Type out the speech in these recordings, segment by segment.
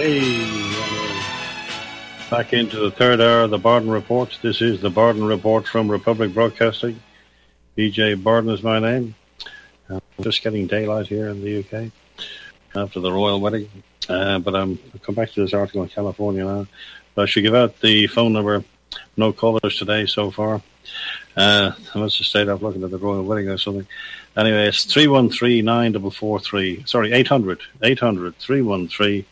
Hey, back into the third hour of the Barden Report. This is the Barden Report from Republic Broadcasting. BJ Barden is my name. Just getting daylight here in the UK after the royal wedding. But I'll come back to this article in California now. But I should give out the phone number. No callers today so far. I must have stayed up looking at the royal wedding or something. Anyway, it's 313-9443. Sorry, 800-313-9443.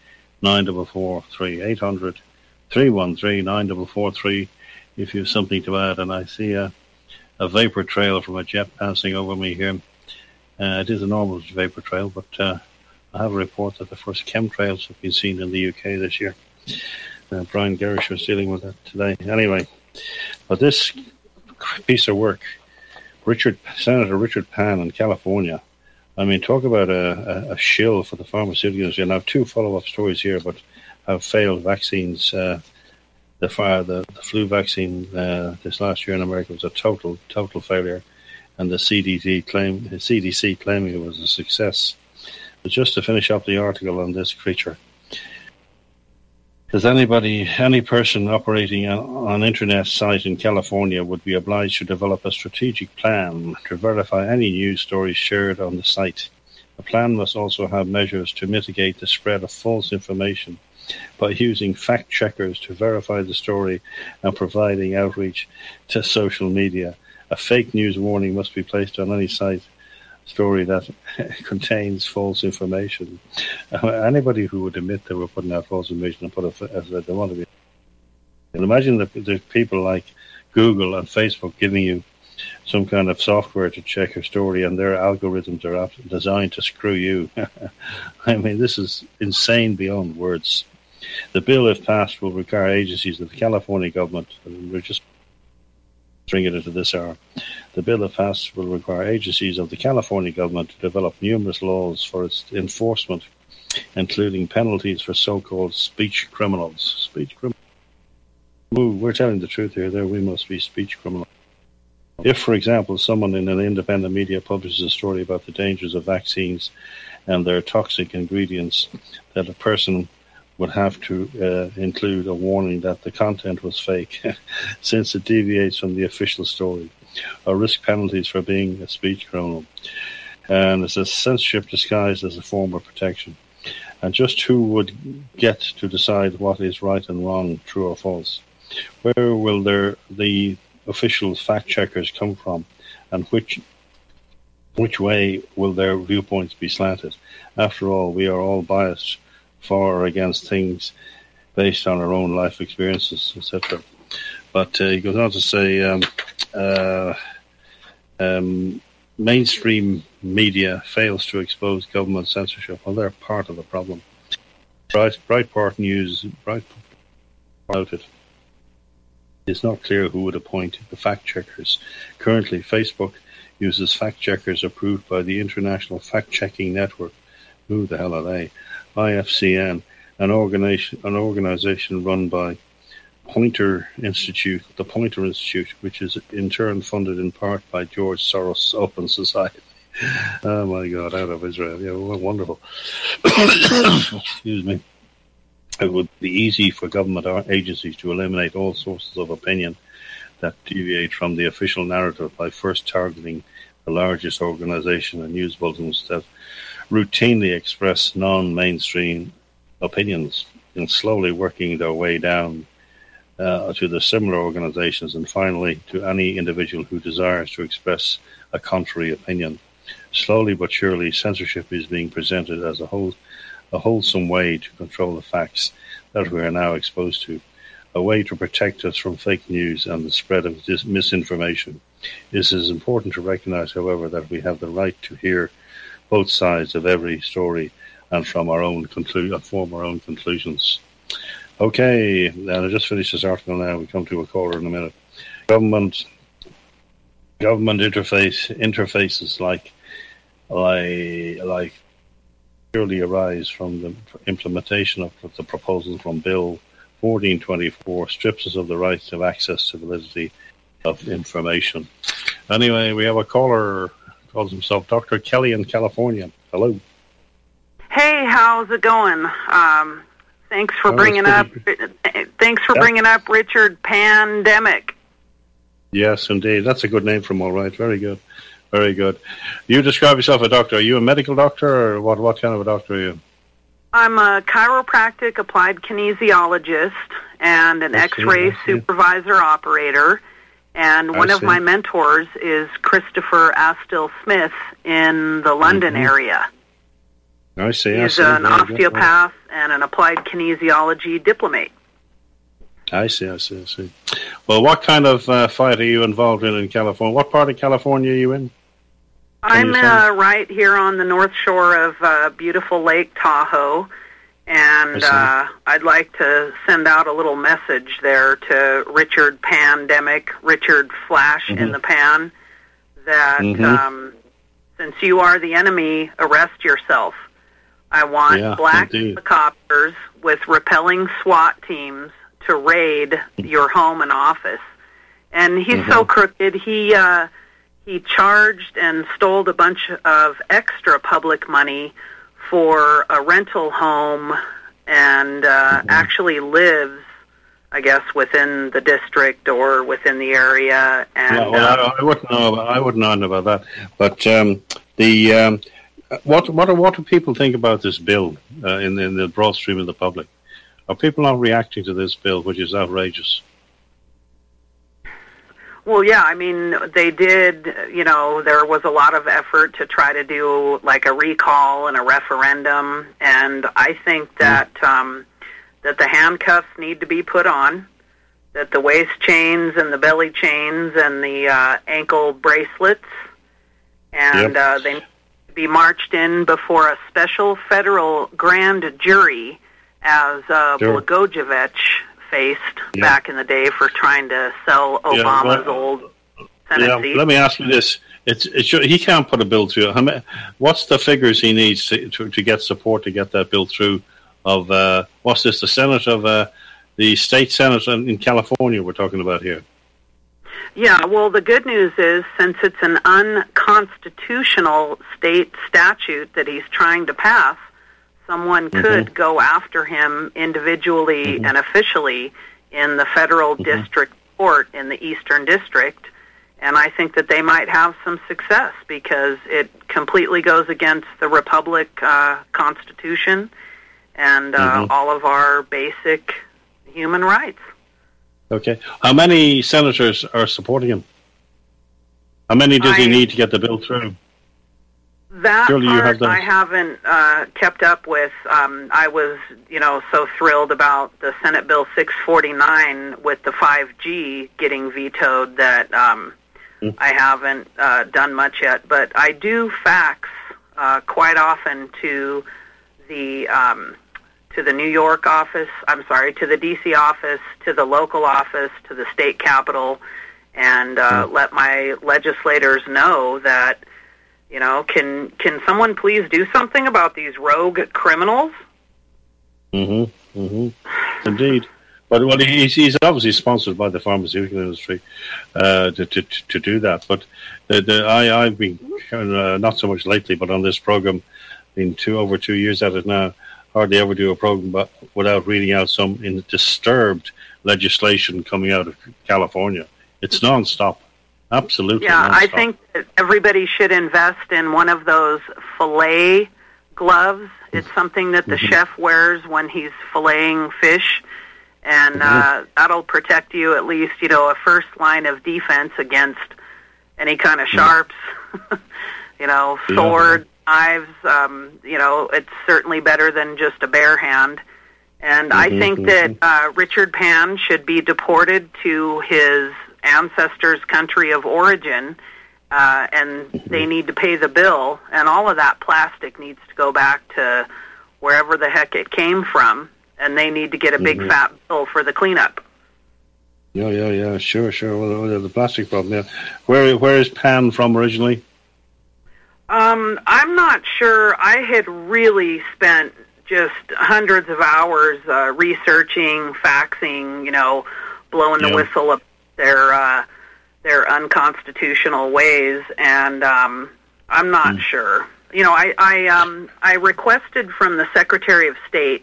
800-313-9443 if you have something to add. And I see a vapor trail from a jet passing over me here. It is a normal vapor trail, but I have a report that the first chemtrails have been seen in the UK this year. Brian Gerrish was dealing with that today. Anyway, but this piece of work, Senator Richard Pan in California, I mean, talk about a shill for the pharmaceutical industry. And I have two follow-up stories here, but have failed vaccines. The flu vaccine this last year in America was a total failure, and the CDC claiming it was a success. But just to finish up the article on this creature, does any person operating on an internet site in California would be obliged to develop a strategic plan to verify any news stories shared on the site. The plan must also have measures to mitigate the spread of false information by using fact checkers to verify the story and providing outreach to social media. A fake news warning must be placed on any site story that contains false information. Anybody who would admit they were putting out false information and put it as they want to be. And imagine that there's people like Google and Facebook giving you some kind of software to check your story, and their algorithms are designed to screw you. I mean, this is insane beyond words. The bill, if passed, will require agencies of the California government, and we're just bring it into this hour. The bill, if passed, will require agencies of the California government to develop numerous laws for its enforcement, including penalties for so-called speech criminals. Speech criminals. We're telling the truth here. There, we must be speech criminals. If, for example, someone in an independent media publishes a story about the dangers of vaccines and their toxic ingredients, that a person would have to include a warning that the content was fake, since it deviates from the official story, or risk penalties for being a speech criminal. And it's a censorship disguised as a form of protection. And just who would get to decide what is right and wrong, true or false? Where will the official fact checkers come from, and which way will their viewpoints be slanted? After all, we are all biased for or against things based on our own life experiences, etc. But he goes on to say mainstream media fails to expose government censorship. Well, they're part of the problem. Breitbart News, about it. It's not clear who would appoint the fact checkers. Currently, Facebook uses fact checkers approved by the International Fact Checking Network. Who the hell are they? IFCN, an organization run by the Poynter Institute, which is in turn funded in part by George Soros' Open Society. Oh my God, out of Israel. Yeah, wonderful. Excuse me. It would be easy for government agencies to eliminate all sources of opinion that deviate from the official narrative by first targeting the largest organization and news bulletins that routinely express non-mainstream opinions, and slowly working their way down to the similar organizations, and finally to any individual who desires to express a contrary opinion. Slowly but surely, censorship is being presented as a wholesome way to control the facts that we are now exposed to, a way to protect us from fake news and the spread of misinformation. It is important to recognize, however, that we have the right to hear both sides of every story and form our own conclusions. Okay, and I just finished this article now. We come to a caller in a minute. Government interfaces like purely arise from the implementation of the proposal from Bill 1424, strips us of the rights of access to validity of information. Anyway, we have a caller, calls himself Dr. Kelly in California. Hello. Hey, how's it going? Thanks for bringing up Richard Pandemic. Yes, indeed. That's a good name for him, all right. Very good. Very good. You describe yourself a doctor. Are you a medical doctor, or what kind of a doctor are you? I'm a chiropractic applied kinesiologist and an X-ray supervisor operator. And one of my mentors is Christopher Astill Smith in the London area. I see. He's an osteopath and an applied kinesiology diplomate. I see. Well, what kind of fight are you involved in California? What part of California are you in? I'm right here on the north shore of beautiful Lake Tahoe, and I'd like to send out a little message there to Richard Pandemic, Richard Flash in the Pan, that since you are the enemy, arrest yourself. I want black helicopters with repelling SWAT teams to raid your home and office. And he's so crooked, he charged and stole a bunch of extra public money for a rental home and actually lives, I guess, within the district or within the area. And I wouldn't know. I wouldn't know about that. But what do people think about this bill in the broad stream of the public? Are people not reacting to this bill, which is outrageous? Well, yeah, I mean, they did, there was a lot of effort to try to do like a recall and a referendum, and I think that that the handcuffs need to be put on, that the waist chains and the belly chains and the ankle bracelets, and they need to be marched in before a special federal grand jury, as Blagojevich faced back in the day for trying to sell Obama's old Senate seat. Let me ask you this: he can't put a bill through. What's the figures he needs to get support to get that bill through? Of what's this? The Senate of the state Senate in California we're talking about here. Yeah, well, the good news is, since it's an unconstitutional state statute that he's trying to pass, someone could go after him individually and officially in the federal district court in the Eastern District, and I think that they might have some success because it completely goes against the Republic Constitution and all of our basic human rights. Okay. How many senators are supporting him? How many does he need to get the bill through? That part I haven't kept up with. I was, so thrilled about the Senate Bill 649 with the 5G getting vetoed that I haven't done much yet. But I do fax quite often to the New York office. I'm sorry, to the D.C. office, to the local office, to the state capitol, and let my legislators know that. Can someone please do something about these rogue criminals? Indeed. But he's obviously sponsored by the pharmaceutical industry to do that. But I've been not so much lately, but on this program, been over 2 years at it now. Hardly ever do a program without reading out some disturbed legislation coming out of California. It's nonstop. Absolutely. Yeah, nonstop. I think that everybody should invest in one of those fillet gloves. It's something that the chef wears when he's filleting fish, and that'll protect you at least, a first line of defense against any kind of sharps, swords, knives. It's certainly better than just a bare hand. And I think that Richard Pan should be deported to his ancestors' country of origin, and they need to pay the bill, and all of that plastic needs to go back to wherever the heck it came from, and they need to get a big fat bill for the cleanup. Yeah, sure. Well, the plastic problem, yeah. Where is Pan from originally? I'm not sure. I had really spent just hundreds of hours researching, faxing, blowing the whistle up their unconstitutional ways, and I'm not sure. I requested from the Secretary of State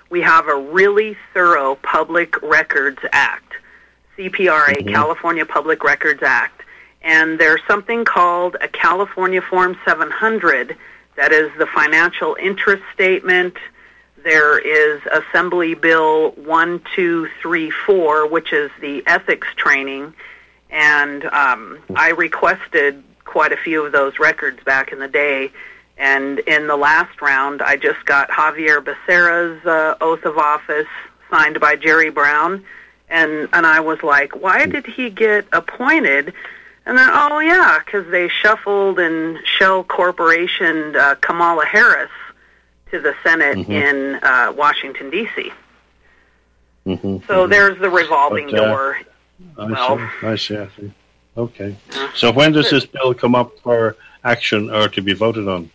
we have a really thorough Public Records Act, CPRA, California Public Records Act. And there's something called a California Form 700 that is the financial interest statement. There is Assembly Bill 1234, which is the ethics training. And I requested quite a few of those records back in the day. And in the last round, I just got Javier Becerra's oath of office signed by Jerry Brown. And I was like, why did he get appointed? And then, oh, yeah, because they shuffled and Shell Corporation Kamala Harris to the Senate in Washington, D.C. So there's the revolving door. I see. Okay. So when does this bill come up for action or to be voted on?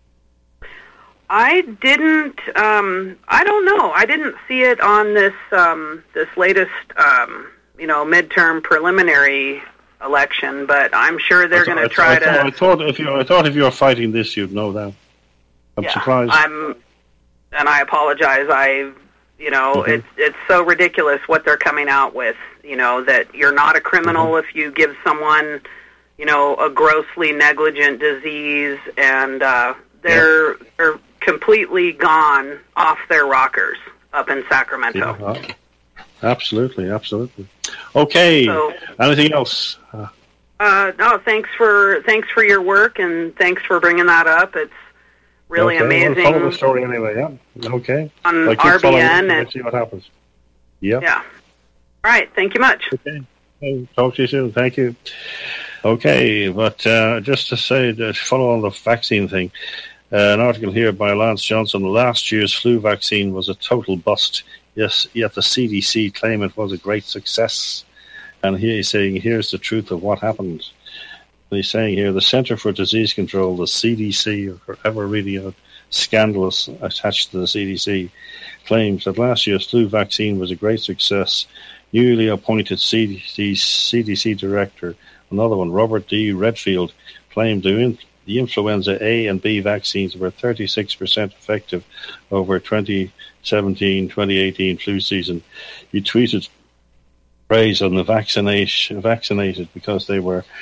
I didn't. I don't know. I didn't see it on this this latest, midterm preliminary election. But I'm sure they're going to try to. I thought if you were fighting this, you'd know that. I'm surprised. And I apologize. It's so ridiculous what they're coming out with. That you're not a criminal if you give someone, a grossly negligent disease, and they're completely gone off their rockers up in Sacramento. Yeah, absolutely. Okay. So, anything else? No. Thanks for your work, and thanks for bringing that up. It's really amazing. We'll follow the story anyway. Yeah. Okay. On RBN and see what happens. Yeah. Yeah. All right. Thank you much. Okay. Talk to you soon. Thank you. Okay, but just to say, to follow on the vaccine thing, an article here by Lance Johnson. Last year's flu vaccine was a total bust. Yes, yet the CDC claim it was a great success. And here he's saying, here's the truth of what happened. And he's saying here, the Center for Disease Control, the CDC, or forever reading out scandalous attached to the CDC, claims that last year's flu vaccine was a great success. Newly appointed CDC director, another one, Robert D. Redfield, claimed the influenza A and B vaccines were 36% effective over 2017-2018 flu season. He tweeted praise on the vaccinated because they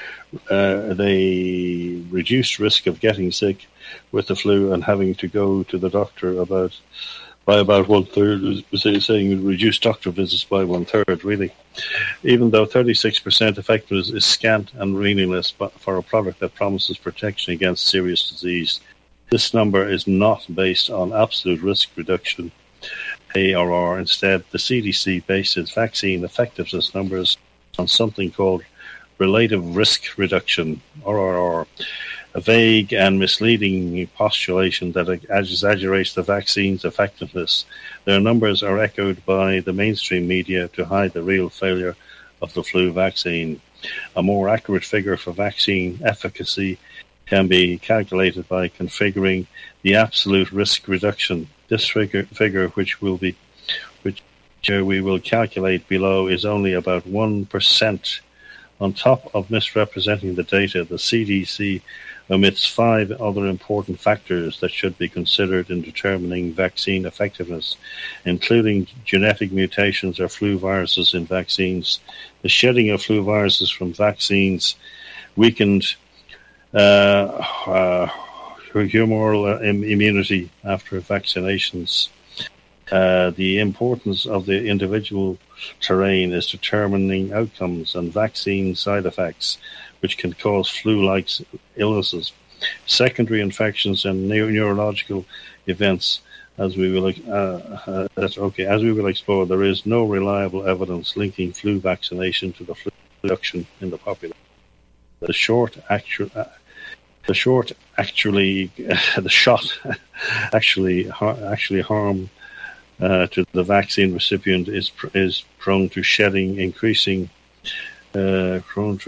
reduced risk of getting sick with the flu and having to go to the doctor by about 1/3, saying reduced doctor visits by 1/3, really. Even though 36% effectiveness is scant and meaningless for a product that promises protection against serious disease, this number is not based on absolute risk reduction, ARR. Instead, the CDC based its vaccine effectiveness numbers on something called relative risk reduction, RRR, a vague and misleading postulation that exaggerates the vaccine's effectiveness. Their numbers are echoed by the mainstream media to hide the real failure of the flu vaccine. A more accurate figure for vaccine efficacy can be calculated by configuring the absolute risk reduction. This figure, which we will calculate below, is only about 1%. On top of misrepresenting the data, the CDC omits 5 other important factors that should be considered in determining vaccine effectiveness, including genetic mutations or flu viruses in vaccines, the shedding of flu viruses from vaccines, weakened humoral immunity after vaccinations. The importance of the individual terrain is determining outcomes and vaccine side effects, which can cause flu-like illnesses, secondary infections, and neurological events. As we will explore, there is no reliable evidence linking flu vaccination to the flu reduction in the population. The shot actually harm to the vaccine recipient is prone to shedding, increasing the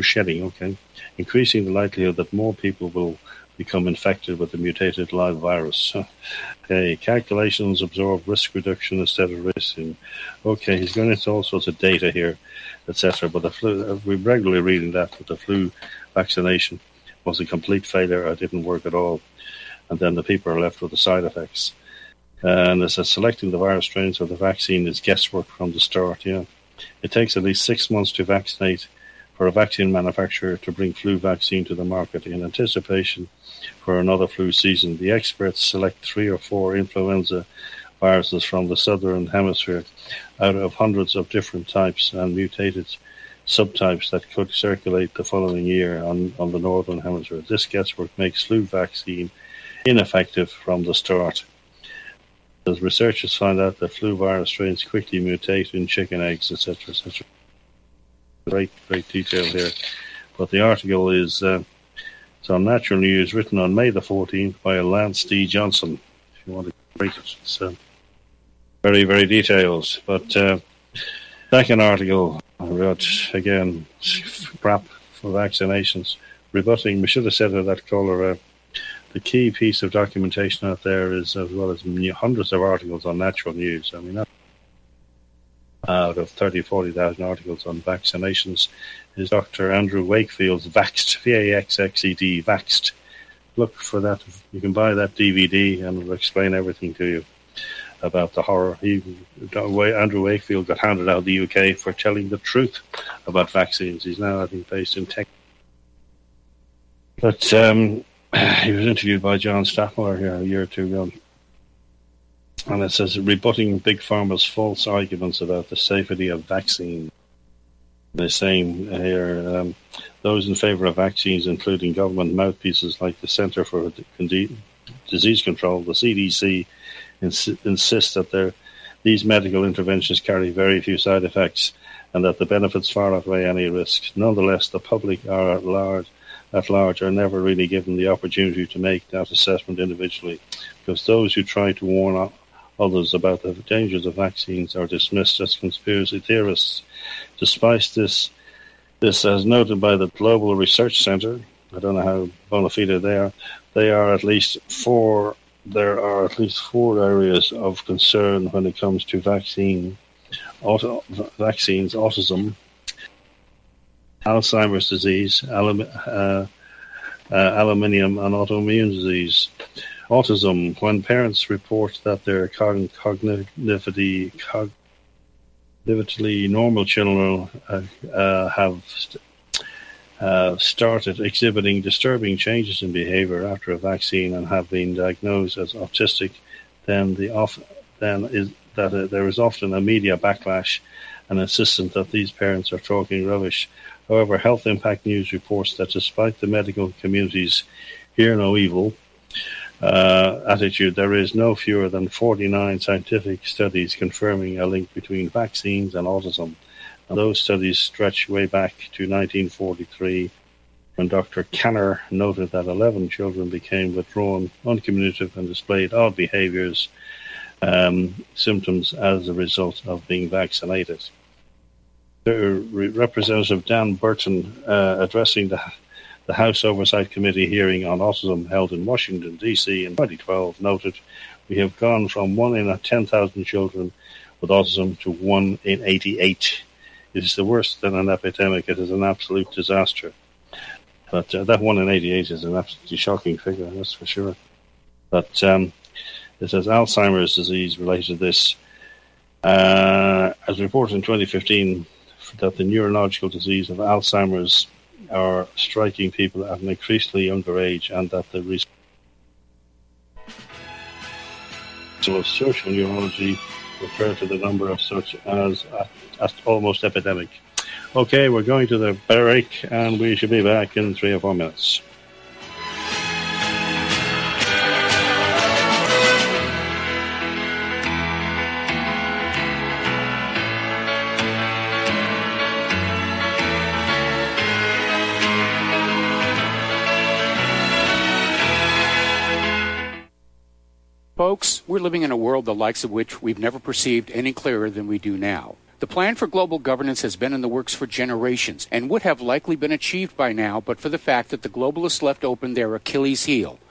likelihood that more people will become infected with the mutated live virus. Okay, calculations absorb risk reduction instead of risk. Okay, he's going into all sorts of data here, etc. But the flu, we're regularly reading that the flu vaccination was a complete failure or didn't work at all, and then the people are left with the side effects. And it says selecting the virus strains of the vaccine is guesswork from the start. Yeah, it takes at least 6 months to vaccinate for a vaccine manufacturer to bring flu vaccine to the market in anticipation for another flu season. The experts select 3 or 4 influenza viruses from the southern hemisphere out of hundreds of different types and mutated subtypes that could circulate the following year on the northern hemisphere. This guesswork makes flu vaccine ineffective from the start. As researchers find out that flu virus strains quickly mutate in chicken eggs, etc., etc. Great detail here. But the article is it's on Natural News, written on May the 14th by Lance D. Johnson. If you want to read it, it's very, very detailed. But second article, I wrote again, crap for vaccinations, rebutting. We should have said that caller. The key piece of documentation out there is, as well as hundreds of articles on Natural News. I mean, out of 40,000 articles on vaccinations, is Dr. Andrew Wakefield's Vaxxed, V-A-X-X-E-D, Vaxxed. Look for that. You can buy that DVD and it'll explain everything to you about the horror. Andrew Wakefield got handed out of the UK for telling the truth about vaccines. He's now, I think, based in Texas. But he was interviewed by John Staffmiller here a year or two ago. And it says, rebutting Big Pharma's false arguments about the safety of vaccines. They're saying here, those in favour of vaccines, including government mouthpieces like the Centre for Disease Control, the CDC, insist that these medical interventions carry very few side effects and that the benefits far outweigh any risks. Nonetheless, the public are at large are never really given the opportunity to make that assessment individually, because those who try to warn others about the dangers of vaccines are dismissed as conspiracy theorists. Despite this, as noted by the Global Research Centre, I don't know how bona fide they are, there are at least four areas of concern when it comes to vaccines: autism, Alzheimer's disease, aluminium, and autoimmune disease. Autism, when parents report that their cognitively normal children have started exhibiting disturbing changes in behavior after a vaccine and have been diagnosed as autistic, then there is often a media backlash and insistence that these parents are talking rubbish. However, Health Impact News reports that despite the medical community's hear no evil attitude, there is no fewer than 49 scientific studies confirming a link between vaccines and autism. And those studies stretch way back to 1943, when Dr. Kanner noted that 11 children became withdrawn, uncommunicative, and displayed odd behaviours, symptoms as a result of being vaccinated. Representative Dan Burton, addressing the House Oversight Committee hearing on autism held in Washington, D.C. in 2012, noted, "We have gone from 1 in 10,000 children with autism to 1 in 88. It is the worst than an epidemic. It is an absolute disaster." But that 1 in 88 is an absolutely shocking figure, that's for sure. But it says Alzheimer's disease related to this. As reported in 2015, that the neurological disease of Alzheimer's are striking people at an increasingly younger age, and that the research of social neurology refer to the number of such as almost epidemic. Okay, we're going to the break, and we should be back in 3 or 4 minutes. Folks, we're living in a world the likes of which we've never perceived any clearer than we do now. The plan for global governance has been in the works for generations and would have likely been achieved by now but for the fact that the globalists left open their Achilles heel.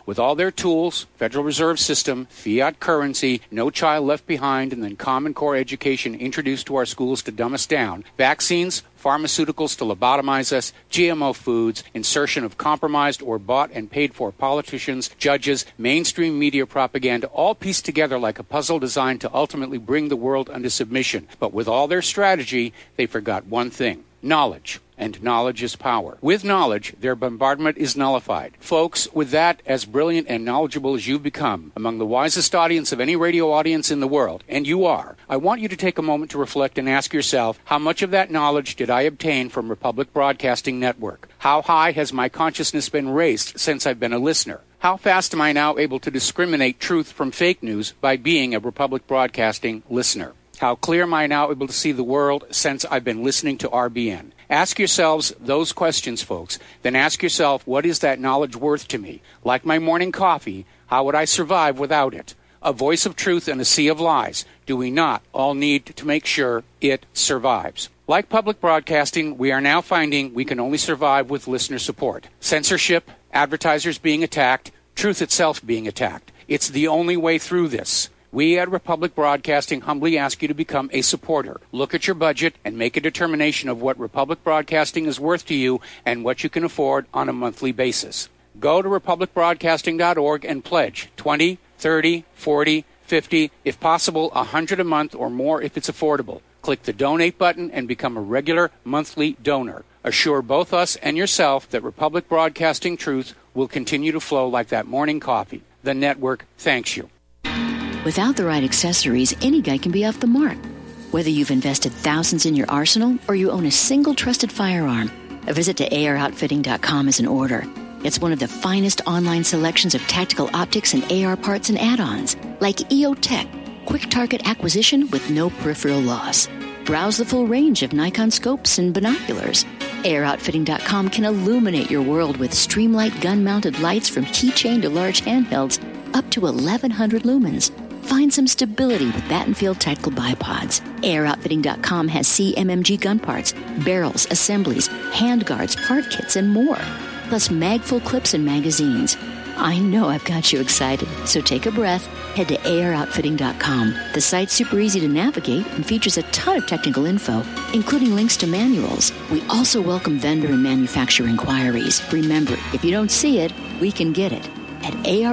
With all their tools, Federal Reserve System, fiat currency, no child left behind, and then Common Core education introduced to our schools to dumb us down, vaccines, pharmaceuticals to lobotomize us, GMO foods, insertion of compromised or bought and paid for politicians, judges, mainstream media propaganda, all pieced together like a puzzle designed to ultimately bring the world under submission. But with all their strategy, they forgot one thing: knowledge. And knowledge is power. With knowledge, their bombardment is nullified. Folks, with that, as brilliant and knowledgeable as you've become, among the wisest audience of any radio audience in the world, and you are, I want you to take a moment to reflect and ask yourself, how much of that knowledge did I obtain from Republic Broadcasting Network? How high has my consciousness been raised since I've been a listener? How fast am I now able to discriminate truth from fake news by being a Republic Broadcasting listener? How clear am I now able to see the world since I've been listening to RBN? Ask yourselves those questions, folks. Then ask yourself, what is that knowledge worth to me? Like my morning coffee, how would I survive without it? A voice of truth in a sea of lies. Do we not all need to make sure it survives? Like public broadcasting, we are now finding we can only survive with listener support. Censorship, advertisers being attacked, truth itself being attacked. It's the only way through this. We at Republic Broadcasting humbly ask you to become a supporter. Look at your budget and make a determination of what Republic Broadcasting is worth to you and what you can afford on a monthly basis. Go to republicbroadcasting.org and pledge $20, $30, $40, $50, if possible, $100 a month or more if it's affordable. Click the donate button and become a regular monthly donor. Assure both us and yourself that Republic Broadcasting truth will continue to flow like that morning coffee. The network thanks you. Without the right accessories, any guy can be off the mark. Whether you've invested thousands in your arsenal or you own a single trusted firearm, a visit to AROutfitting.com is in order. It's one of the finest online selections of tactical optics and AR parts and add-ons, like EOTech, quick target acquisition with no peripheral loss. Browse the full range of Nikon scopes and binoculars. AROutfitting.com can illuminate your world with Streamlight gun-mounted lights from keychain to large handhelds up to 1,100 lumens. Find some stability with Battenfield Tactical Bipods. AirOutfitting.com has CMMG gun parts, barrels, assemblies, handguards, part kits, and more. Plus mag-full clips and magazines. I know I've got you excited, so take a breath. Head to AirOutfitting.com. The site's super easy to navigate and features a ton of technical info, including links to manuals. We also welcome vendor and manufacturer inquiries. Remember, if you don't see it, we can get it at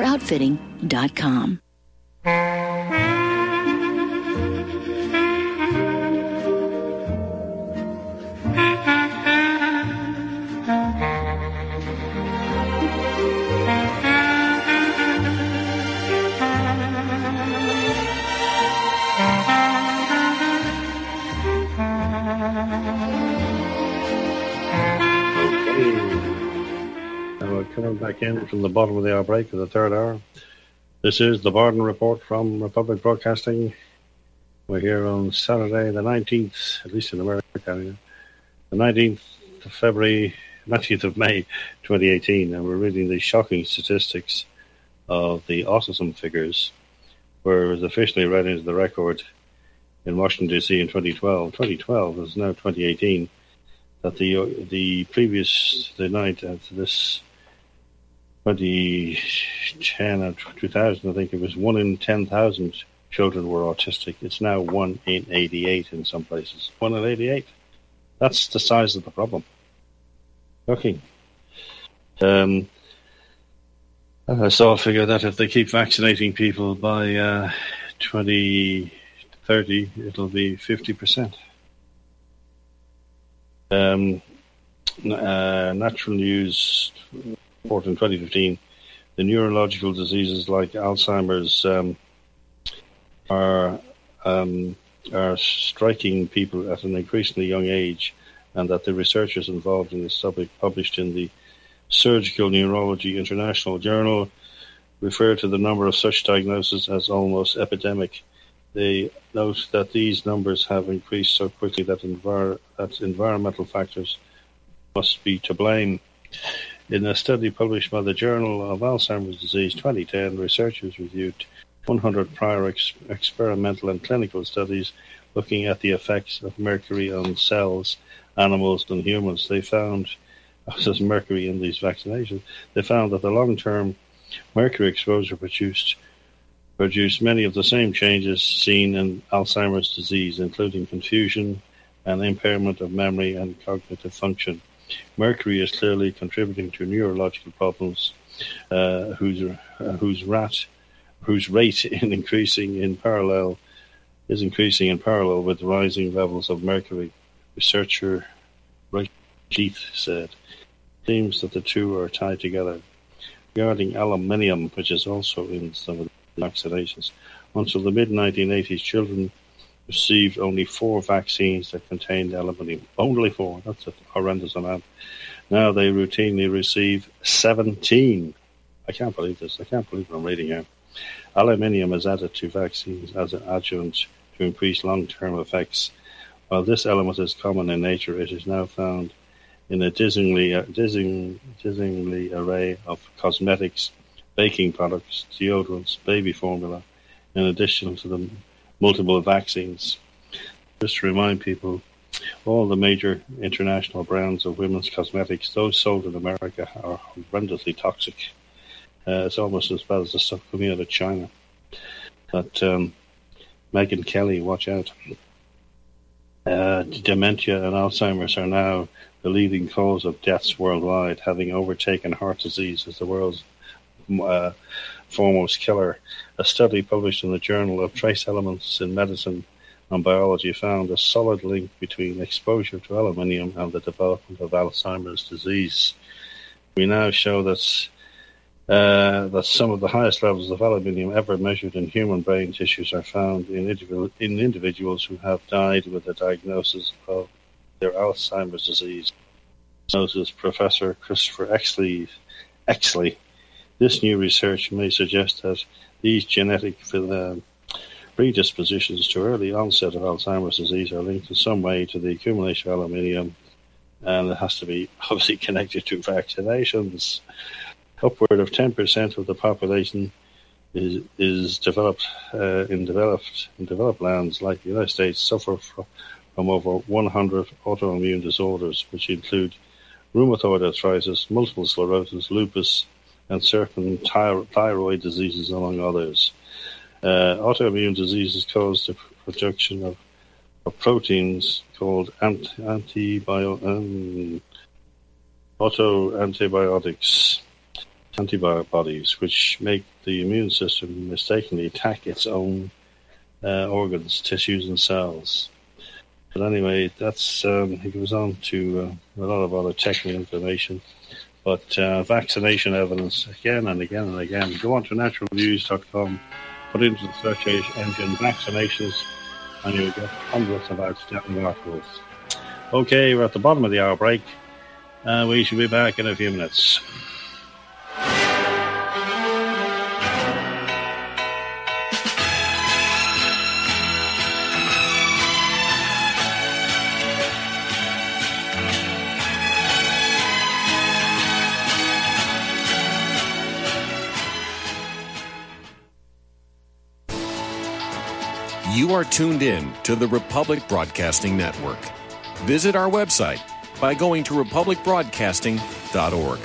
AirOutfitting.com. Coming back in from the bottom of the hour break for the third hour. This is the Barden Report from Republic Broadcasting. We're here on Saturday, the 19th, at least in America, the 19th of February, 19th of May, 2018, and we're reading the shocking statistics of the autism figures, where it was officially read into the record in Washington, D.C. in 2012. 2012 is now 2018. That the previous, the night after this 2010 or 2000, I think it was 1 in 10,000 children were autistic. It's now 1 in 88 in some places. 1 in 88. That's the size of the problem. Okay. I saw a figure that if they keep vaccinating people by 2030, it'll be 50%. Natural News report in 2015, the neurological diseases like Alzheimer's are striking people at an increasingly young age, and that the researchers involved in this subject, published in the Surgical Neurology International Journal, refer to the number of such diagnoses as almost epidemic. They note that these numbers have increased so quickly that environmental factors must be to blame. In a study published by the Journal of Alzheimer's Disease 2010, researchers reviewed 100 prior experimental and clinical studies looking at the effects of mercury on cells, animals, and humans. They found, as mercury in these vaccinations, they found that the long-term Mercury exposure produced many of the same changes seen in Alzheimer's disease, including confusion and impairment of memory and cognitive function. Mercury is clearly contributing to neurological problems whose rate is increasing in parallel with rising levels of mercury. Researcher Keith said. It seems that the two are tied together. Regarding aluminium, which is also in some of the vaccinations, until the mid-1980s, children received only 4 vaccines that contained aluminium. Only 4. That's a horrendous amount. Now they routinely receive 17. I can't believe this. I can't believe what I'm reading here. Aluminium is added to vaccines as an adjunct to increase long-term effects. While this element is common in nature, it is now found in a dizzyingly array of cosmetics, baking products, deodorants, baby formula, in addition to the multiple vaccines. Just to remind people, all the major international brands of women's cosmetics, those sold in America, are horrendously toxic. It's almost as bad as the stuff coming out of China. But Megyn Kelly, watch out. Dementia and Alzheimer's are now the leading cause of deaths worldwide, having overtaken heart disease as the world's foremost killer. A study published in the Journal of Trace Elements in Medicine and Biology found a solid link between exposure to aluminium and the development of Alzheimer's disease. We now show that some of the highest levels of aluminium ever measured in human brain tissues are found in individuals who have died with a diagnosis of their Alzheimer's disease. Diagnosis Professor Christopher Exley. This new research may suggest that these genetic predispositions to early onset of Alzheimer's disease are linked in some way to the accumulation of aluminium, and it has to be obviously connected to vaccinations. Upward of 10% of the population is developed in developed lands like the United States suffer from over 100 autoimmune disorders, which include rheumatoid arthritis, multiple sclerosis, lupus, and certain thyroid diseases, among others. Autoimmune diseases cause the production of proteins called antibodies, which make the immune system mistakenly attack its own organs, tissues, and cells. But anyway, that's he goes on to a lot of other technical information. But vaccination evidence again and again and again. Go on to naturalnews.com, put into the search engine vaccinations, and you'll get hundreds of outstanding articles. Okay, we're at the bottom of the hour break. We should be back in a few minutes. You are tuned in to the Republic Broadcasting Network. Visit our website by going to republicbroadcasting.org.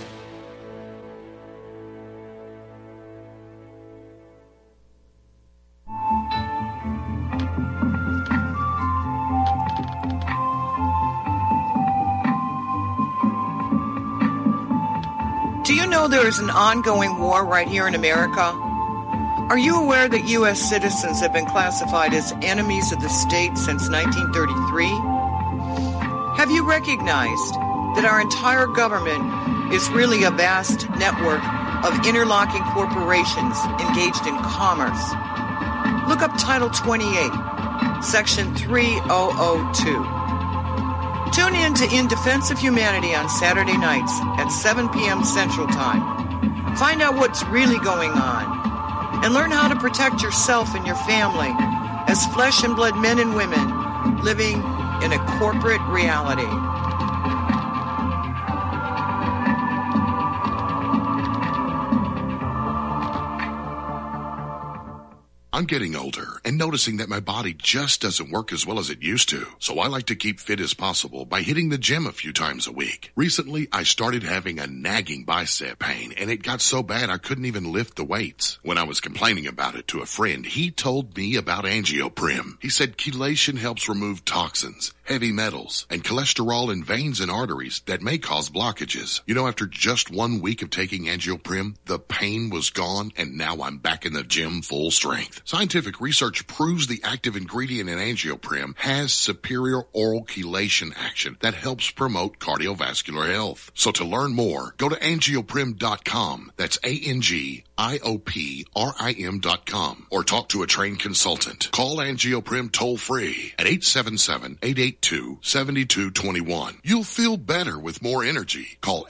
Do you know there is an ongoing war right here in America? Are you aware that U.S. citizens have been classified as enemies of the state since 1933? Have you recognized that our entire government is really a vast network of interlocking corporations engaged in commerce? Look up Title 28, Section 3002. Tune in to In Defense of Humanity on Saturday nights at 7 p.m. Central Time. Find out what's really going on and learn how to protect yourself and your family as flesh and blood men and women living in a corporate reality. I'm getting older, and noticing that my body just doesn't work as well as it used to. So I like to keep fit as possible by hitting the gym a few times a week. Recently, I started having a nagging bicep pain, and it got so bad I couldn't even lift the weights. When I was complaining about it to a friend, he told me about Angioprim. He said chelation helps remove toxins, heavy metals, and cholesterol in veins and arteries that may cause blockages. You know, after just 1 week of taking Angioprim, the pain was gone, and now I'm back in the gym full strength. Scientific research proves the active ingredient in Angioprim has superior oral chelation action that helps promote cardiovascular health. So to learn more, go to angioprim.com. That's ANGIOPRIM.com, or talk to a trained consultant. Call Angioprim toll free at 877-882-7221. You'll feel better with more energy. Call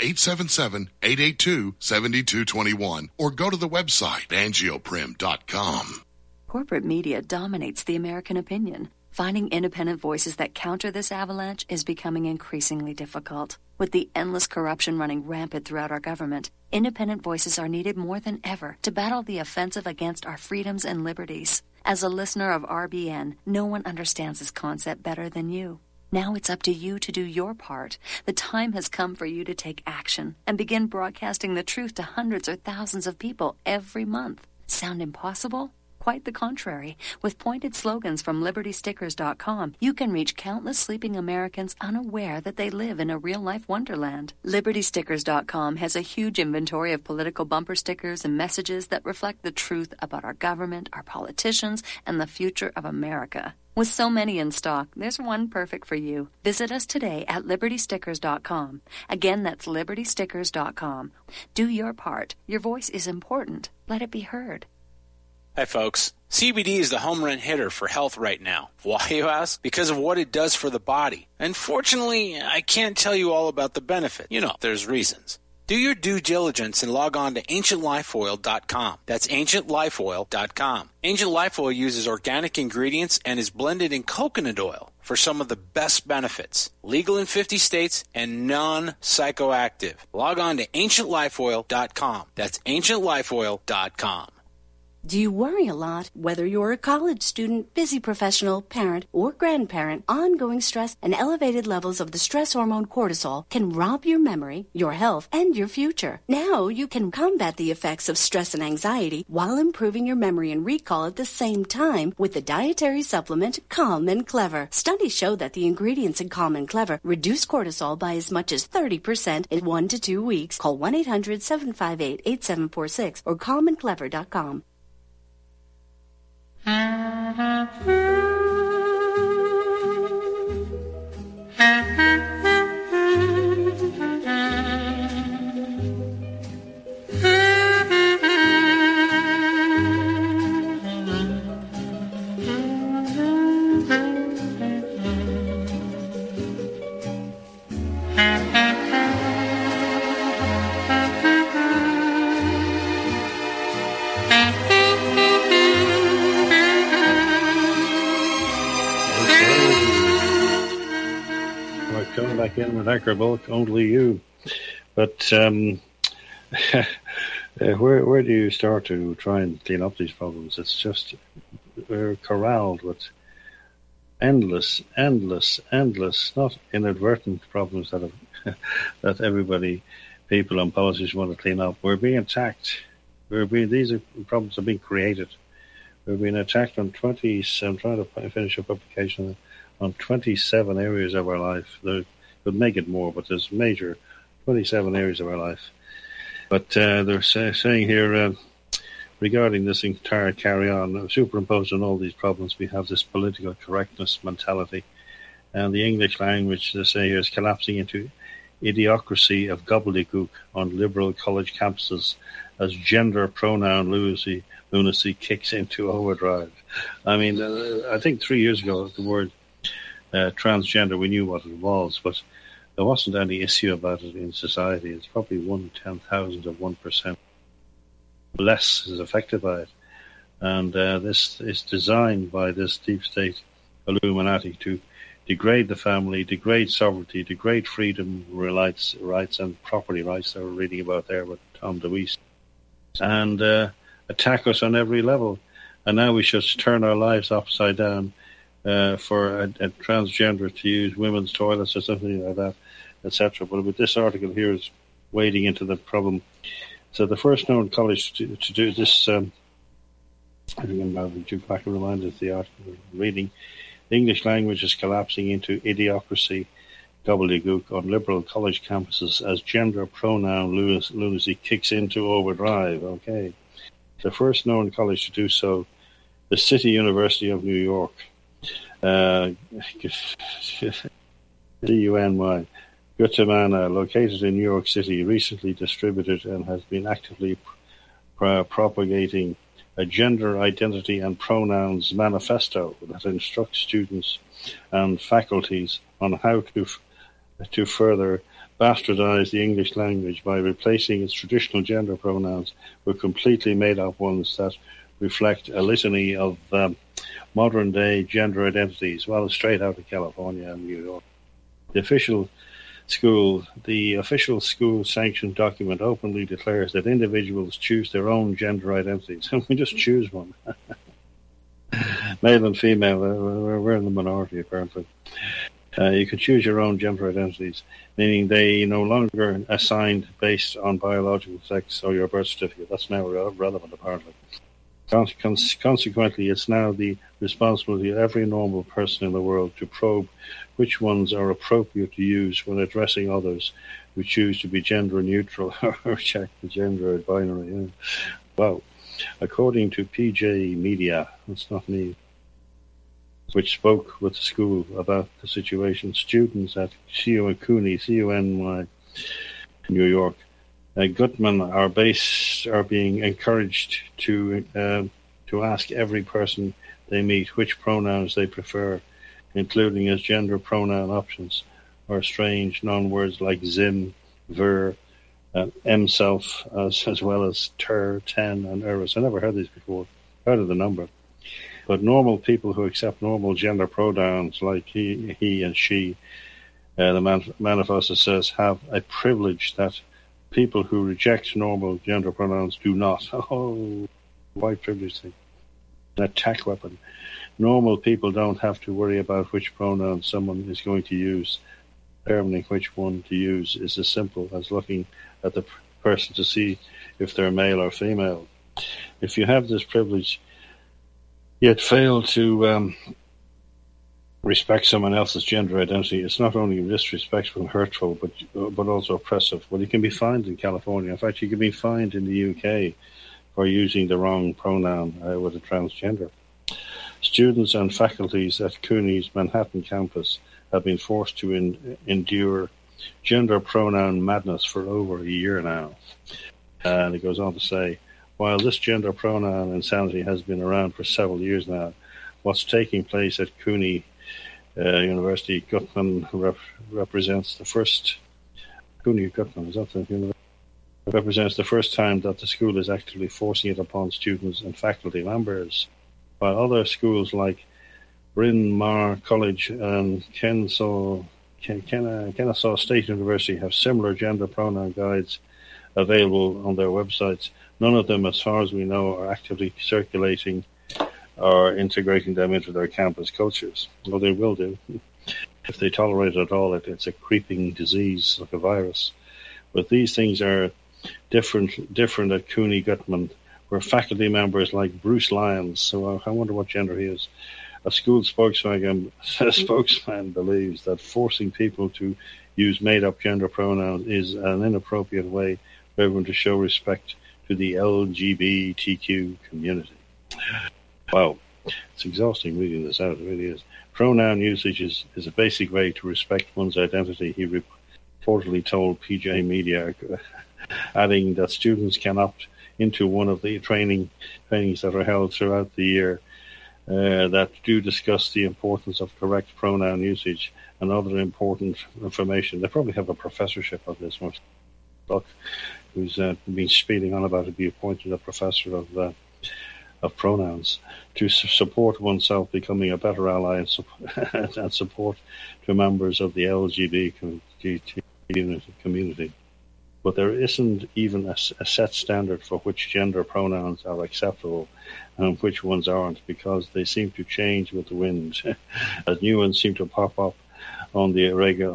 877-882-7221 or go to the website angioprim.com. Corporate media dominates the American opinion. Finding independent voices that counter this avalanche is becoming increasingly difficult. With the endless corruption running rampant throughout our government, independent voices are needed more than ever to battle the offensive against our freedoms and liberties. As a listener of RBN, no one understands this concept better than you. Now it's up to you to do your part. The time has come for you to take action and begin broadcasting the truth to hundreds or thousands of people every month. Sound impossible? Quite the contrary. With pointed slogans from LibertyStickers.com, you can reach countless sleeping Americans unaware that they live in a real-life wonderland. LibertyStickers.com has a huge inventory of political bumper stickers and messages that reflect the truth about our government, our politicians, and the future of America. With so many in stock, there's one perfect for you. Visit us today at LibertyStickers.com. Again, that's LibertyStickers.com. Do your part. Your voice is important. Let it be heard. Hi, folks. CBD is the home run hitter for health right now. Why, you ask? Because of what it does for the body. Unfortunately, I can't tell you all about the benefit. You know, there's reasons. Do your due diligence and log on to AncientLifeOil.com. That's AncientLifeOil.com. Ancient Life Oil uses organic ingredients and is blended in coconut oil for some of the best benefits. Legal in 50 states and non-psychoactive. Log on to AncientLifeOil.com. That's AncientLifeOil.com. Do you worry a lot? Whether you're a college student, busy professional, parent, or grandparent, ongoing stress and elevated levels of the stress hormone cortisol can rob your memory, your health, and your future. Now you can combat the effects of stress and anxiety while improving your memory and recall at the same time with the dietary supplement Calm and Clever. Studies show that the ingredients in Calm and Clever reduce cortisol by as much as 30% in 1 to 2 weeks. Call 1-800-758-8746 or calmandclever.com. Coming back in with Acrobolt, only you. But where do you start to try and clean up these problems? It's just we're corralled with endless, not inadvertent problems that have, that everybody, people and politicians want to clean up. We're being attacked. These problems are being created. We're being attacked on 20. I'm trying to finish a publication on 27 areas of our life. There could make it more, but there's major 27 areas of our life. But they're saying here, regarding this entire carry-on, superimposed on all these problems, we have this political correctness mentality. And the English language, they say here, is collapsing into idiocracy of gobbledygook on liberal college campuses as gender pronoun lunacy kicks into overdrive. I mean, I think 3 years ago, the word transgender, we knew what it was, but there wasn't any issue about it in society. It's probably 1/10,000 of 1% less is affected by it. And this is designed by this deep state Illuminati to degrade the family, degrade sovereignty, degrade freedom, rights and property rights that we're reading about there with Tom DeWeese, and attack us on every level. and now we should turn our lives upside down for a transgender to use women's toilets or something like that, etc. But with this article here is wading into the problem. So the first known college to do this, I think I'll do back and remind us the article reading. The English language is collapsing into idiocracy, gobbledygook on liberal college campuses as gender pronoun lunacy kicks into overdrive. Okay. The first known college to do so, the City University of New York, CUNY, Guatemala, located in New York City, recently distributed and has been actively propagating a gender identity and pronouns manifesto that instructs students and faculties on how to further bastardize the English language by replacing its traditional gender pronouns with completely made-up ones that reflect a litany of modern-day gender identities, well, straight out of California and New York. The official school-sanctioned document openly declares that individuals choose their own gender identities. We just choose one. Male and female, we're in the minority, apparently. You can choose your own gender identities, meaning they no longer assigned based on biological sex or your birth certificate. That's now relevant, apparently. Consequently, it's now the responsibility of every normal person in the world to probe which ones are appropriate to use when addressing others who choose to be gender neutral or reject the gender binary. Yeah. Wow. According to PJ Media, that's not me, which spoke with the school about the situation, students at CUNY, New York, Gutman are being encouraged to ask every person they meet which pronouns they prefer, including as gender pronoun options, or strange non-words like zim, ver, himself, as well as ter, ten, and eris. I never heard these before. Heard of the number. But normal people who accept normal gender pronouns like he and she, the manifesto says, have a privilege that people who reject normal gender pronouns do not. Oh, white privilege thing. An attack weapon. Normal people don't have to worry about which pronoun someone is going to use. Determining which one to use is as simple as looking at the person to see if they're male or female. If you have this privilege, yet fail to respect someone else's gender identity, it's not only disrespectful and hurtful, but also oppressive. Well, you can be fined in California. In fact, you can be fined in the UK for using the wrong pronoun with a transgender. Students and faculties at CUNY's Manhattan campus have been forced to endure gender pronoun madness for over a year now. And it goes on to say, while this gender pronoun insanity has been around for several years now, what's taking place at CUNY University Gutman represents the first time that the school is actively forcing it upon students and faculty members. While other schools like Bryn Mawr College and Kennesaw State University have similar gender pronoun guides available on their websites, none of them, as far as we know, are actively circulating or integrating them into their campus cultures. Well, they will do. If they tolerate it at all, it's a creeping disease like a virus. But these things are different at CUNY Gutman, where faculty members like Bruce Lyons, so I wonder what gender he is, a school spokesman believes that forcing people to use made-up gender pronouns is an inappropriate way for everyone to show respect to the LGBTQ community. Wow, it's exhausting reading this out, it really is. Pronoun usage is a basic way to respect one's identity, he reportedly told PJ Media, adding that students can opt into one of the trainings that are held throughout the year that do discuss the importance of correct pronoun usage and other important information. They probably have a professorship of this one. Buck, who's been speeding on about it, be appointed a professor of pronouns to support oneself becoming a better ally and support to members of the LGBT community. but there isn't even a set standard for which gender pronouns are acceptable and which ones aren't, because they seem to change with the wind. As new ones seem to pop up on the regular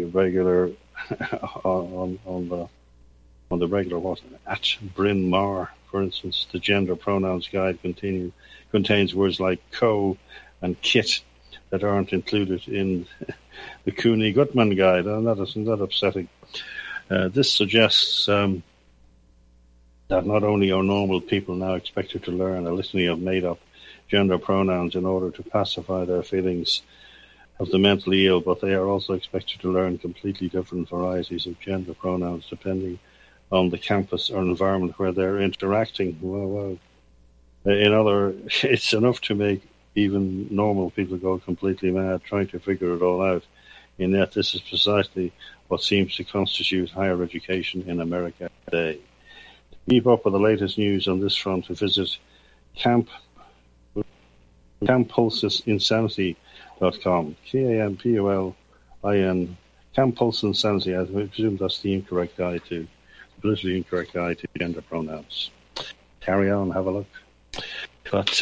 what at Bryn Mawr, for instance. The gender pronouns guide contains words like co and kit that aren't included in the Cooney Gutman guide, and that isn't that upsetting. This suggests that not only are normal people now expected to learn a litany of made-up gender pronouns in order to pacify their feelings of the mentally ill, but they are also expected to learn completely different varieties of gender pronouns depending on the campus or environment where they're interacting. Well. It's enough to make even normal people go completely mad trying to figure it all out. And yet this is precisely what seems to constitute higher education in America today. To keep up with the latest news on this front, visit CampPulseInsanity.com. CampPulseInsanity. CampPulseInsanity. I presume that's the politically incorrect guide to gender pronouns. Carry on, have a look. But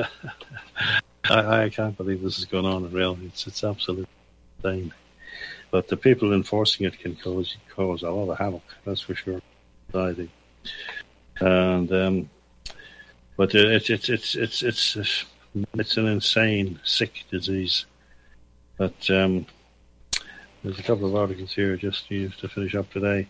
I can't believe this is going on in real. It's absolutely insane. But the people enforcing it can cause a lot of havoc. That's for sure. I think. And but it's an insane, sick disease. But there's a couple of articles here just to finish up today.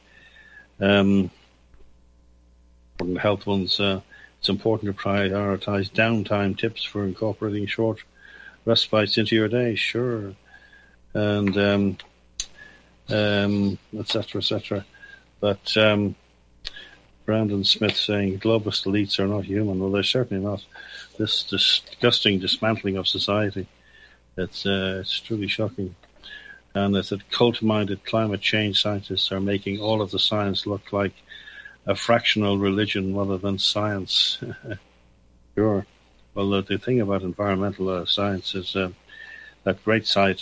Health ones. It's important to prioritize downtime tips for incorporating short respites into your day. Sure. And etc. But Brandon Smith saying globalist elites are not human. Well, they're certainly not. This disgusting dismantling of society. It's truly shocking. And it's that cult-minded climate change scientists are making all of the science look like a fractional religion rather than science. Sure. Well, the thing about environmental science is that great site,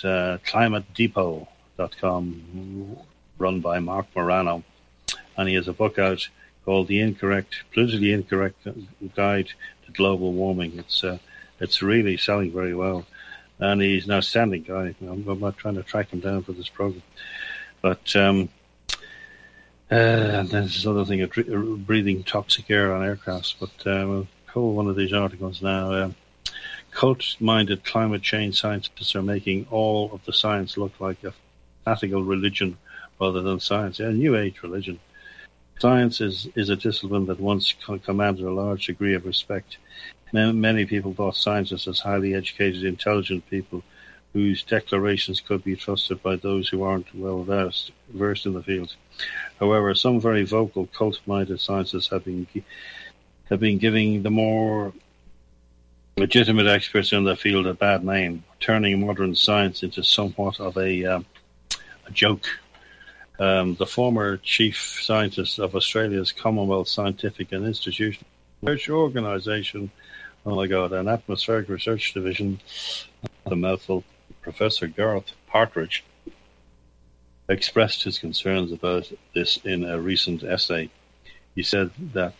ClimateDepot.com, run by Mark Morano, and he has a book out called The Politically Incorrect Guide to Global Warming. It's really selling very well, and he's an outstanding guy. I'm not trying to track him down for this program, but and there's this other thing, breathing toxic air on aircrafts. But we'll pull one of these articles now. Cult-minded climate change scientists are making all of the science look like a fanatical religion rather than science. A new age religion. Science is a discipline that once commanded a large degree of respect. Many people thought scientists as highly educated, intelligent people whose declarations could be trusted by those who aren't well versed in the field. However, some very vocal cult-minded scientists have been giving the more legitimate experts in the field a bad name, turning modern science into somewhat of a joke. The former chief scientist of Australia's Commonwealth Scientific and Institutional Research Organisation, an atmospheric research division, the mouthful, Professor Garth Partridge, expressed his concerns about this in a recent essay. He said that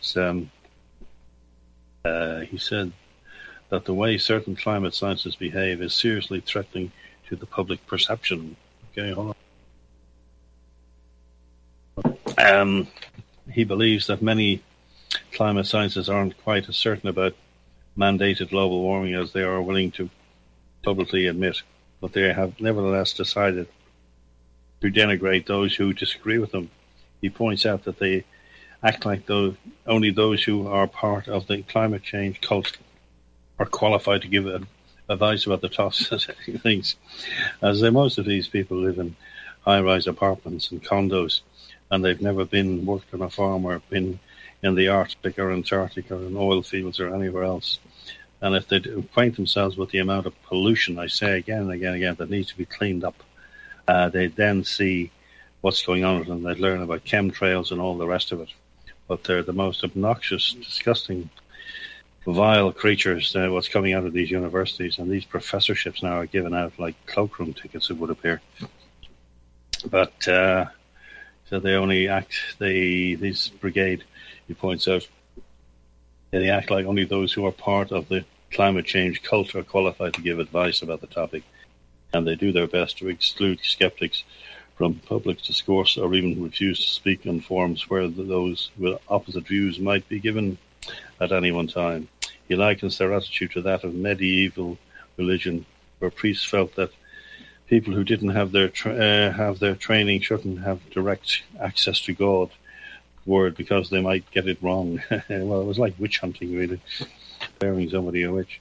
the way certain climate scientists behave is seriously threatening to the public perception. Okay, hold on. He believes that many climate scientists aren't quite as certain about mandated global warming as they are willing to publicly admit, but they have nevertheless decided to denigrate those who disagree with them. He points out that they act like only those who are part of the climate change cult are qualified to give advice about the toxic things, as most of these people live in high-rise apartments and condos, and they've never worked on a farm or been in the Arctic or Antarctic or in oil fields or anywhere else. And if they acquaint themselves with the amount of pollution, I say again and again and again, that needs to be cleaned up, they then see what's going on and they learn about chemtrails and all the rest of it. But they're the most obnoxious, disgusting, vile creatures, what's coming out of these universities, and these professorships now are given out like cloakroom tickets, it would appear. But So they only act, this brigade, he points out, they act like only those who are part of the climate change cult are qualified to give advice about the topic, and they do their best to exclude skeptics from public discourse or even refuse to speak on forums where those with opposite views might be given at any one time. He likens their attitude to that of medieval religion, where priests felt that people who didn't have their training shouldn't have direct access to God's word because they might get it wrong. Well, it was like witch hunting, really, bearing somebody a witch.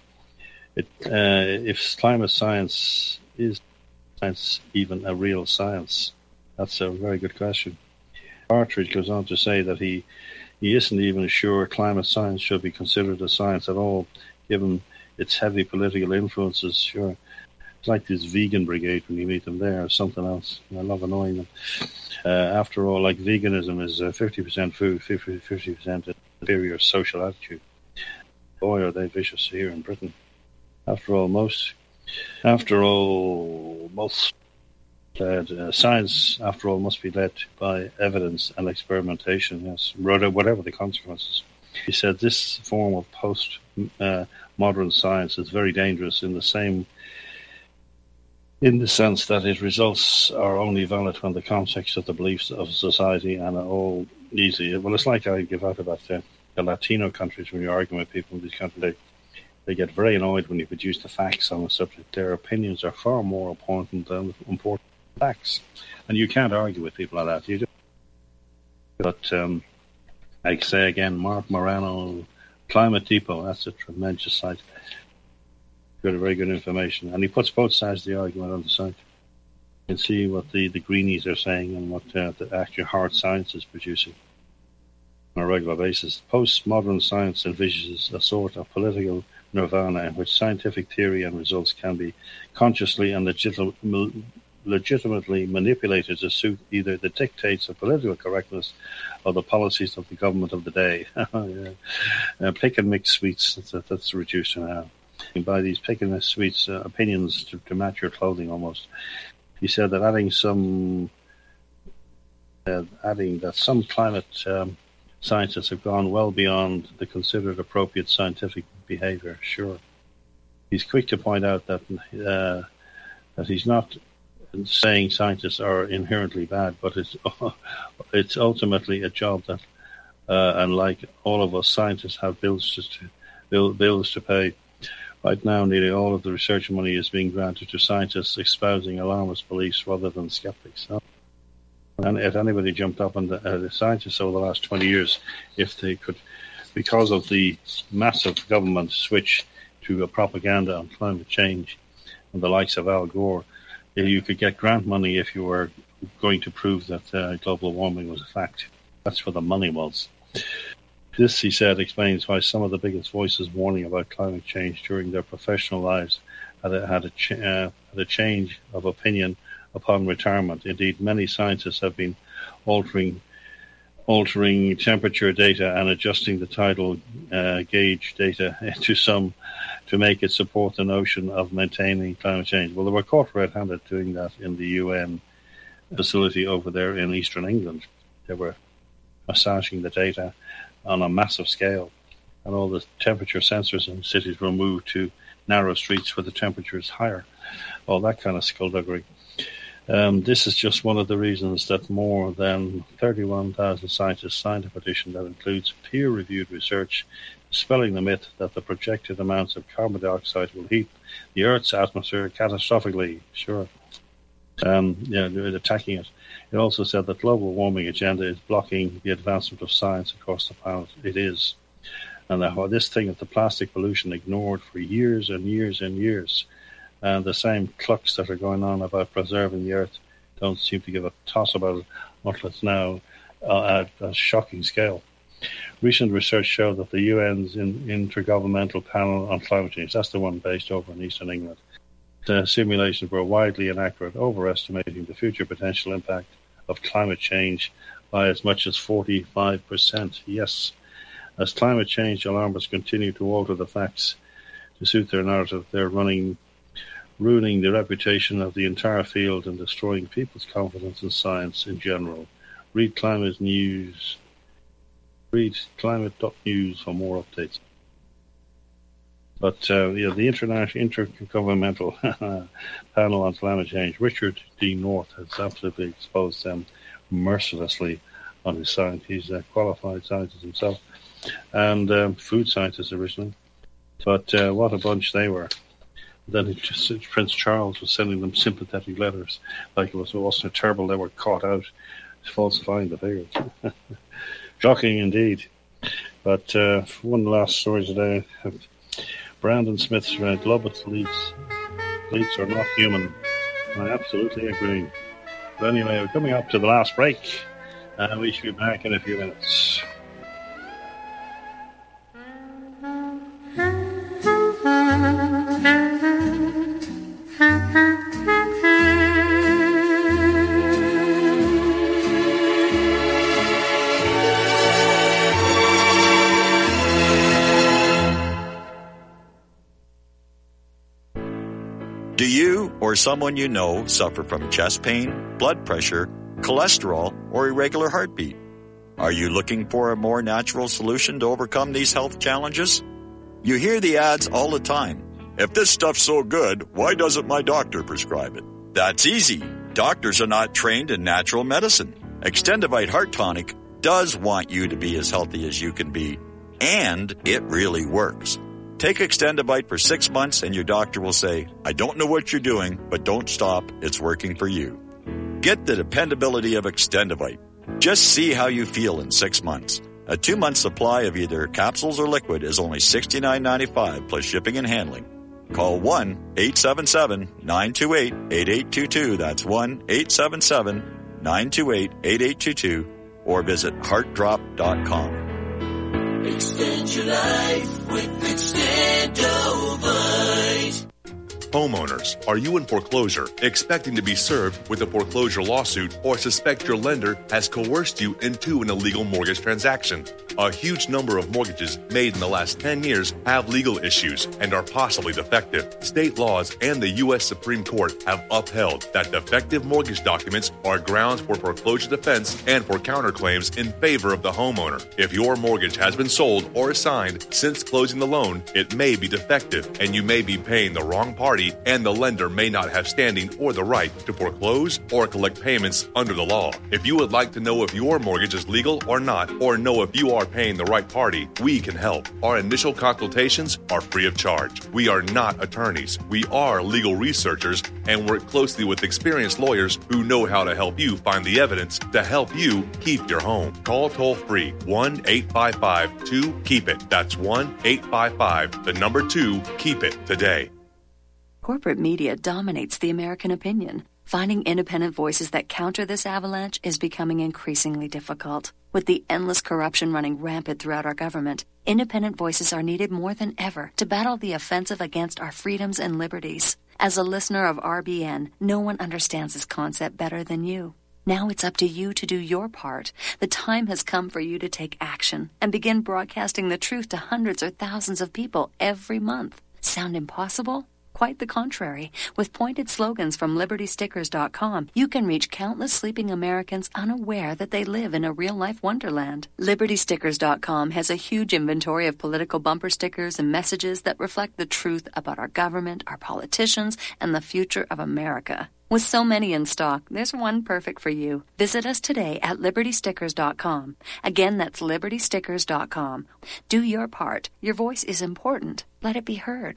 If climate science is science even a real science? That's a very good question. Partridge goes on to say that he isn't even sure climate science should be considered a science at all, given its heavy political influences. Sure, it's like this vegan brigade when you meet them there, or something else. I love annoying them. After all, like veganism is 50% food, 50% superior social attitude. Boy, are they vicious here in Britain. After all, most science, after all, must be led by evidence and experimentation, yes, whatever the consequences. He said this form of post-modern science is very dangerous in the sense that its results are only valid when the context of the beliefs of society and are all easy. Well, it's like I give out about the Latino countries when you argue with people in these countries. They get very annoyed when you produce the facts on the subject. Their opinions are far more important than facts. And you can't argue with people like that. You do. But I say again, Mark Morano, Climate Depot, that's a tremendous site. Got very good information. And he puts both sides of the argument on the site. You can see what the greenies are saying and what the actual hard science is producing on a regular basis. Postmodern science envisages a sort of political nirvana in which scientific theory and results can be consciously and legitimately manipulated to suit either the dictates of political correctness or the policies of the government of the day. Pick and mix sweets, that's reduced to now. You buy these pick and mix sweets, opinions to match your clothing almost. He said that adding that some climate scientists have gone well beyond the considered appropriate scientific behavior. Sure. He's quick to point out that he's not saying scientists are inherently bad, but it's ultimately a job that, and like all of us, scientists have bills to pay. Right now, nearly all of the research money is being granted to scientists espousing alarmist beliefs rather than skeptics. And if anybody jumped up on the scientists over the last 20 years, if they could, because of the massive government switch to a propaganda on climate change and the likes of Al Gore, you could get grant money if you were going to prove that global warming was a fact. That's where the money was. This, he said, explains why some of the biggest voices warning about climate change during their professional lives had a change of opinion upon retirement. Indeed, many scientists have been altering temperature data and adjusting the tidal gauge data to make it support the notion of maintaining climate change. Well, they were caught red-handed doing that in the UN facility over there in eastern England. They were massaging the data on a massive scale, and all the temperature sensors in cities were moved to narrow streets where the temperature is higher. All that kind of skullduggery. This is just one of the reasons that more than 31,000 scientists signed a petition that includes peer-reviewed research dispelling the myth that the projected amounts of carbon dioxide will heat the Earth's atmosphere catastrophically. Sure. They're attacking it. It also said that global warming agenda is blocking the advancement of science across the planet. It is. And this thing of the plastic pollution ignored for years and years and years. And the same clucks that are going on about preserving the Earth don't seem to give a toss about it until it's now at a shocking scale. Recent research showed that the UN's Intergovernmental Panel on Climate Change, that's the one based over in eastern England, the simulations were widely inaccurate, overestimating the future potential impact of climate change by as much as 45%. Yes, as climate change alarmists continue to alter the facts to suit their narrative, they're ruining the reputation of the entire field and destroying people's confidence in science in general. Read Climate News. Read climate.news for more updates. But the Intergovernmental Panel on Climate Change, Richard D. North, has absolutely exposed them mercilessly on his side. He's a qualified scientist himself and food scientist originally. But what a bunch they were. Then Prince Charles was sending them sympathetic letters, like it was also terrible they were caught out falsifying the figures. Shocking indeed. But one last story today. Brandon Smith's global elites are not human. I absolutely agree. But anyway, we're coming up to the last break, and we should be back in a few minutes. Do you or someone you know suffer from chest pain, blood pressure, cholesterol, or irregular heartbeat? Are you looking for a more natural solution to overcome these health challenges? You hear the ads all the time. If this stuff's so good, why doesn't my doctor prescribe it? That's easy. Doctors are not trained in natural medicine. Extendivite Heart Tonic does want you to be as healthy as you can be, and it really works. Take Extendivite for 6 months and your doctor will say, I don't know what you're doing, but don't stop. It's working for you. Get the dependability of Extendivite. Just see how you feel in 6 months. A 2-month supply of either capsules or liquid is only $69.95 plus shipping and handling. Call 1-877-928-8822. That's 1-877-928-8822 or visit heartdrop.com. Extend your life with Extendovite. Homeowners, are you in foreclosure, expecting to be served with a foreclosure lawsuit, or suspect your lender has coerced you into an illegal mortgage transaction? A huge number of mortgages made in the last 10 years have legal issues and are possibly defective. State laws and the U.S. Supreme Court have upheld that defective mortgage documents are grounds for foreclosure defense and for counterclaims in favor of the homeowner. If your mortgage has been sold or assigned since closing the loan, it may be defective and you may be paying the wrong party, and the lender may not have standing or the right to foreclose or collect payments under the law. If you would like to know if your mortgage is legal or not, or know if you are paying the right party, we can help. Our initial consultations are free of charge. We are not attorneys. We are legal researchers and work closely with experienced lawyers who know how to help you find the evidence to help you keep your home. Call toll-free 1-855-2-KEEP-IT. That's 1-855-2-KEEP-IT today. Corporate media dominates the American opinion. Finding independent voices that counter this avalanche is becoming increasingly difficult. With the endless corruption running rampant throughout our government, independent voices are needed more than ever to battle the offensive against our freedoms and liberties. As a listener of RBN, no one understands this concept better than you. Now it's up to you to do your part. The time has come for you to take action and begin broadcasting the truth to hundreds or thousands of people every month. Sound impossible? Quite the contrary. With pointed slogans from LibertyStickers.com, you can reach countless sleeping Americans unaware that they live in a real-life wonderland. LibertyStickers.com has a huge inventory of political bumper stickers and messages that reflect the truth about our government, our politicians, and the future of America. With so many in stock, there's one perfect for you. Visit us today at LibertyStickers.com. Again, that's LibertyStickers.com. Do your part. Your voice is important. Let it be heard.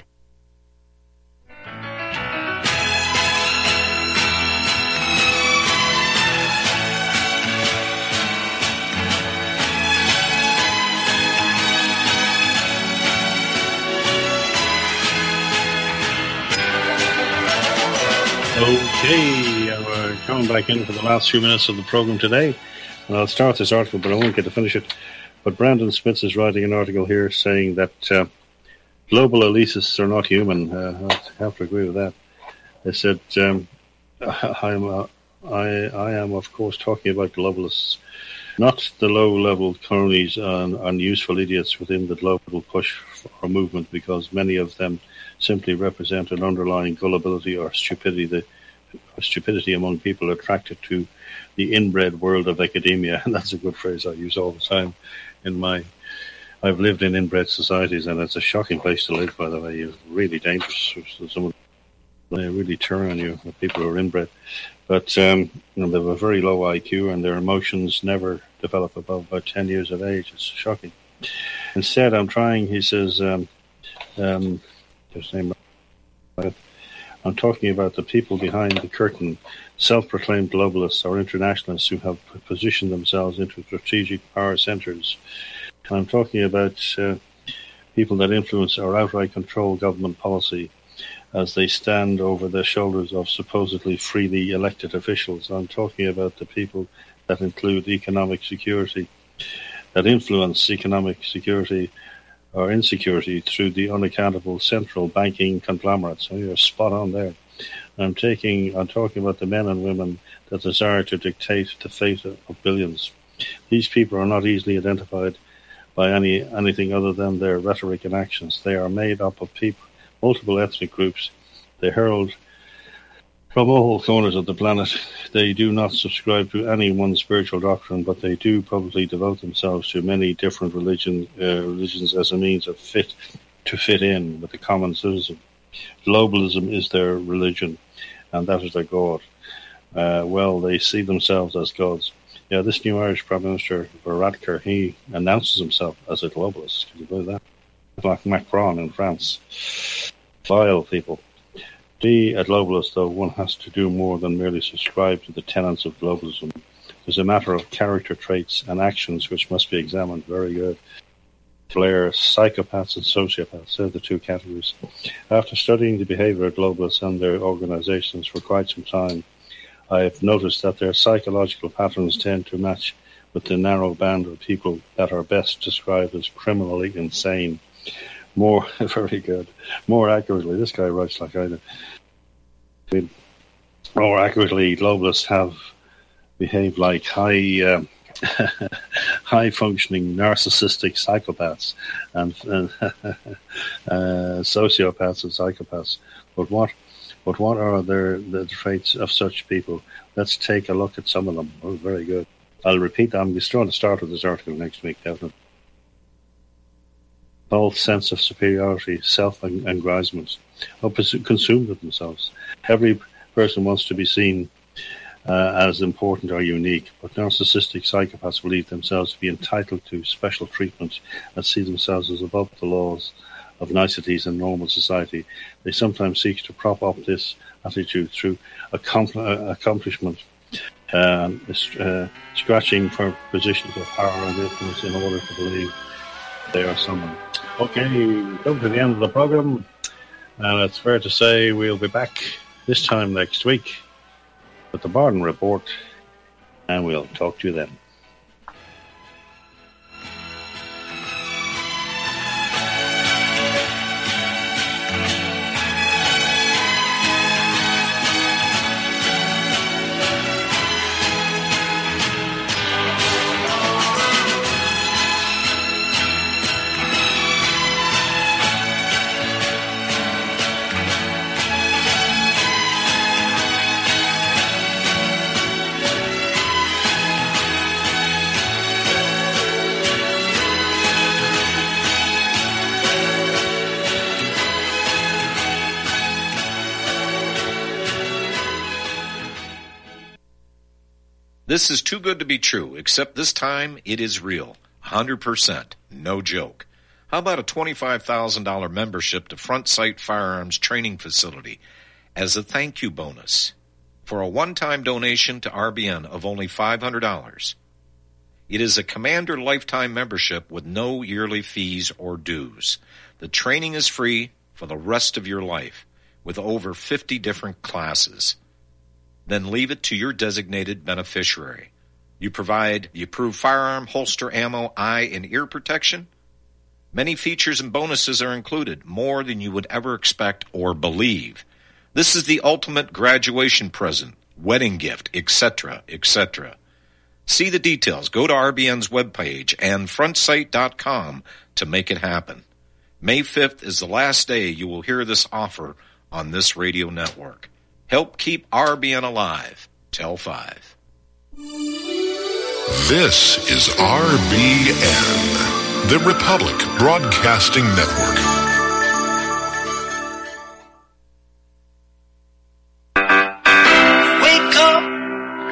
Okay, we're coming back in for the last few minutes of the program today. And I'll start this article, but I won't get to finish it. But Brandon Smith is writing an article here saying that global elitists are not human. I have to agree with that. They said, I am, of course, talking about globalists, not the low-level cronies and useful idiots within the global push for movement, because many of them simply represent an underlying gullibility or stupidity stupidity among people attracted to the inbred world of academia. And that's a good phrase I use all the time I've lived in inbred societies, and it's a shocking place to live, by the way. It's really dangerous. Someone they really turn on you, the people who are inbred. But they have a very low IQ, and their emotions never develop above about 10 years of age. It's shocking. Instead, I'm trying, he says, I'm talking about the people behind the curtain, self-proclaimed globalists or internationalists who have positioned themselves into strategic power centers. I'm talking about people that influence or outright control government policy as they stand over the shoulders of supposedly freely elected officials. I'm talking about the people that include economic security, that influence economic security or insecurity through the unaccountable central banking conglomerates. So you're spot on there. I'm talking about the men and women that desire to dictate the fate of billions. These people are not easily identified by anything other than their rhetoric and actions. They are made up of multiple ethnic groups. They herald from all corners of the planet. They do not subscribe to any one spiritual doctrine, but they do publicly devote themselves to many different religions as a means of fit in with the common citizen. Globalism is their religion, and that is their God. They see themselves as gods. Yeah, this new Irish Prime Minister, Varadkar, he announces himself as a globalist. Can you believe that? Like Macron in France. Vile people. To be a globalist, though, one has to do more than merely subscribe to the tenets of globalism. There's a matter of character traits and actions which must be examined. Very good. Blair, psychopaths and sociopaths are the two categories. After studying the behavior of globalists and their organizations for quite some time, I have noticed that their psychological patterns tend to match with the narrow band of people that are best described as criminally insane. Very good. More accurately, this guy writes like I do. More accurately, globalists have behaved like high-functioning narcissistic psychopaths and sociopaths and psychopaths. But what are the traits of such people? Let's take a look at some of them. Oh, very good. I'll repeat that. I'm just trying to start with this article next week, definitely. False sense of superiority, self-aggrandizement, consumed with themselves. Every person wants to be seen as important or unique, but narcissistic psychopaths believe themselves to be entitled to special treatment and see themselves as above the laws of niceties in normal society. They sometimes seek to prop up this attitude through accomplishment, scratching for positions of power and influence in order to believe they are someone. Okay, come to the end of the program, and it's fair to say we'll be back this time next week with the Barden Report, and we'll talk to you then. This is too good to be true, except this time it is real. 100%. No joke. How about a $25,000 membership to Front Sight Firearms Training Facility as a thank you bonus for a one-time donation to RBN of only $500? It is a Commander lifetime membership with no yearly fees or dues. The training is free for the rest of your life with over 50 different classes. Then leave it to your designated beneficiary. You provide the approved firearm, holster, ammo, eye, and ear protection. Many features and bonuses are included, more than you would ever expect or believe. This is the ultimate graduation present, wedding gift, etc., etc. See the details. Go to RBN's webpage and frontsight.com to make it happen. May 5th is the last day you will hear this offer on this radio network. Help keep RBN alive. Tell 5. This is RBN, the Republic Broadcasting Network.